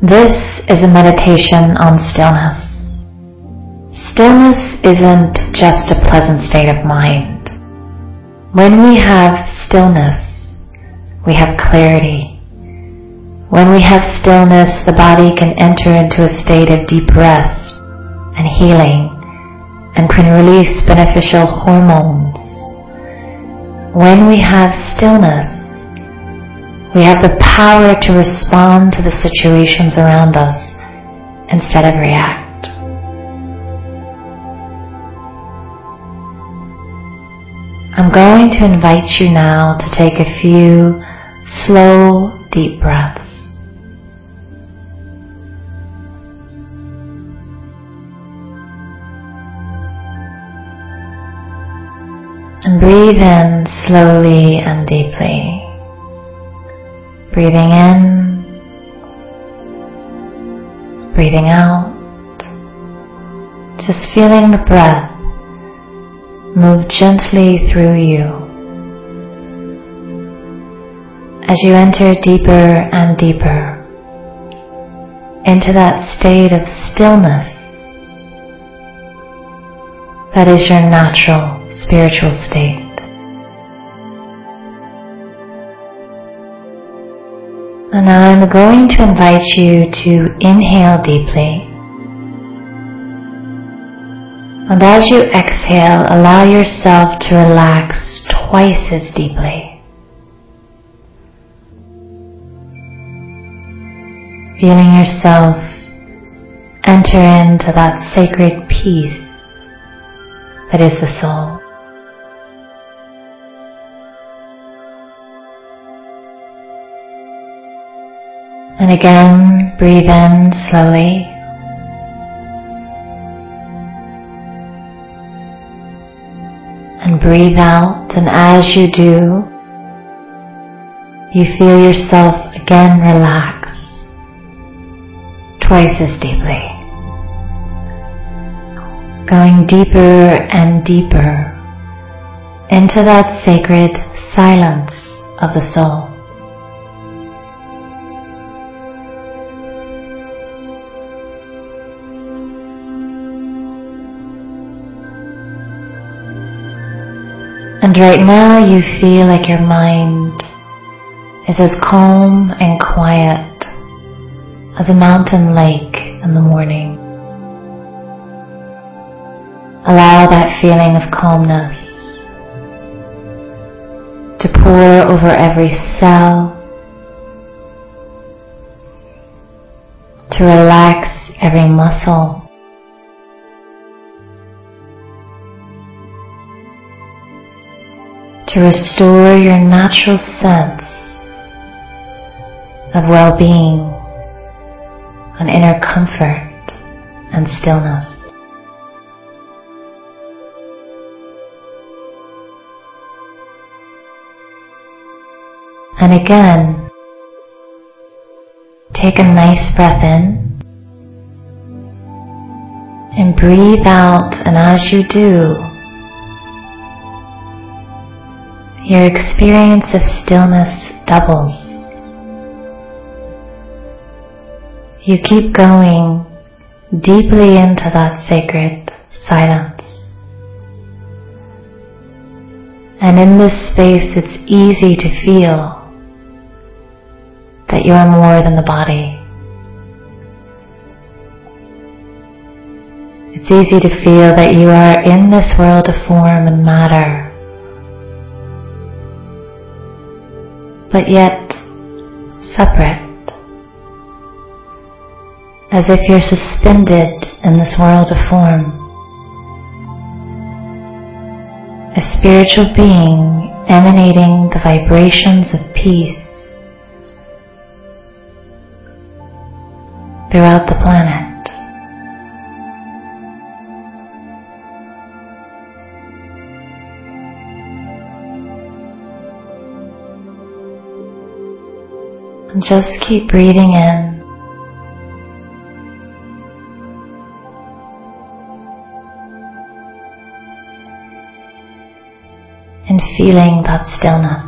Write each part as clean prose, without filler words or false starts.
This is a meditation on stillness. Stillness isn't just a pleasant state of mind. When we have stillness, we have clarity. When we have stillness, the body can enter into a state of deep rest and healing and can release beneficial hormones. When we have stillness, we have the power to respond to the situations around us instead of react. I'm going to invite you now to take a few slow, deep breaths. And breathe in slowly and deeply. Breathing in, breathing out, just feeling the breath move gently through you. As you enter deeper and deeper into that state of stillness that is your natural spiritual state. And now I'm going to invite you to inhale deeply. And as you exhale, allow yourself to relax twice as deeply. Feeling yourself enter into that sacred peace that is the soul. And again, breathe in slowly. And breathe out, and as you do, you feel yourself again relax twice as deeply. Going deeper and deeper into that sacred silence of the soul. And right now you feel like your mind is as calm and quiet as a mountain lake in the morning. Allow that feeling of calmness to pour over every cell, to relax every muscle, to restore your natural sense of well-being and inner comfort and stillness. And again, take a nice breath in and breathe out, and as you do, your experience of stillness doubles. You keep going deeply into that sacred silence. And in this space, it's easy to feel that you are more than the body. It's easy to feel that you are in this world of form and matter, but yet separate, as if you're suspended in this world of form. A spiritual being emanating the vibrations of peace throughout the planet. And just keep breathing in and feeling that stillness.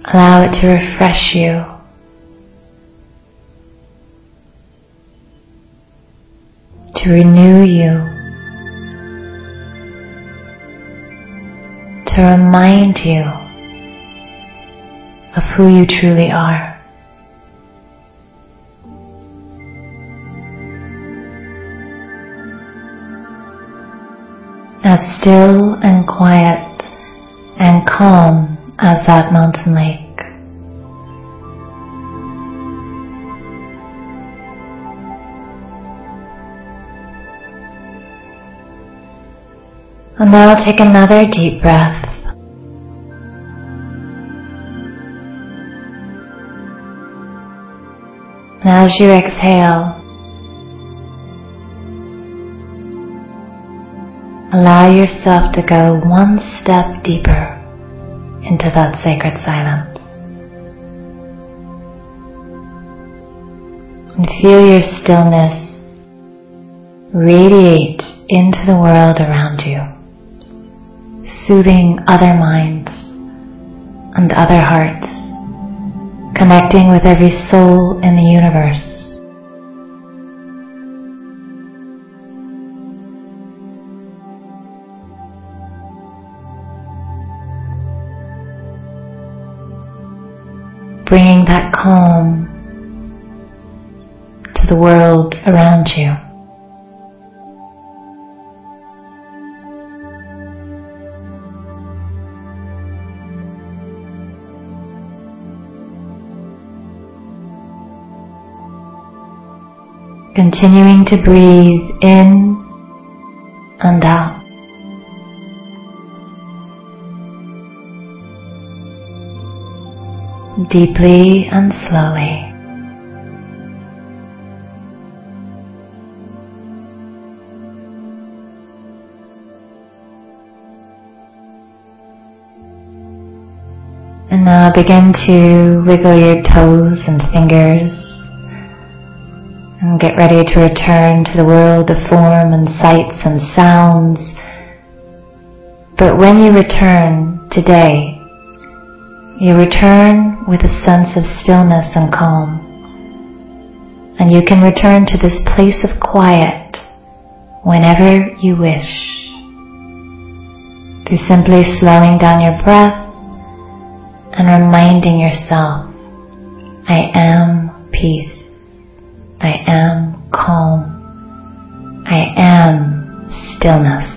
Allow it to refresh you. To renew you. To remind you of who you truly are. As still and quiet and calm as that mountain lake. And now take another deep breath. And as you exhale, allow yourself to go one step deeper into that sacred silence. And feel your stillness radiate into the world around you, soothing other minds and other hearts, connecting with every soul in the universe. Bringing that calm to the world around you. Continuing to breathe in and out. Deeply and slowly. And now begin to wiggle your toes and fingers and get ready to return to the world of form and sights and sounds. But when you return today, you return with a sense of stillness and calm. And you can return to this place of quiet whenever you wish, through simply slowing down your breath and reminding yourself, I am peace, I am calm, I am stillness.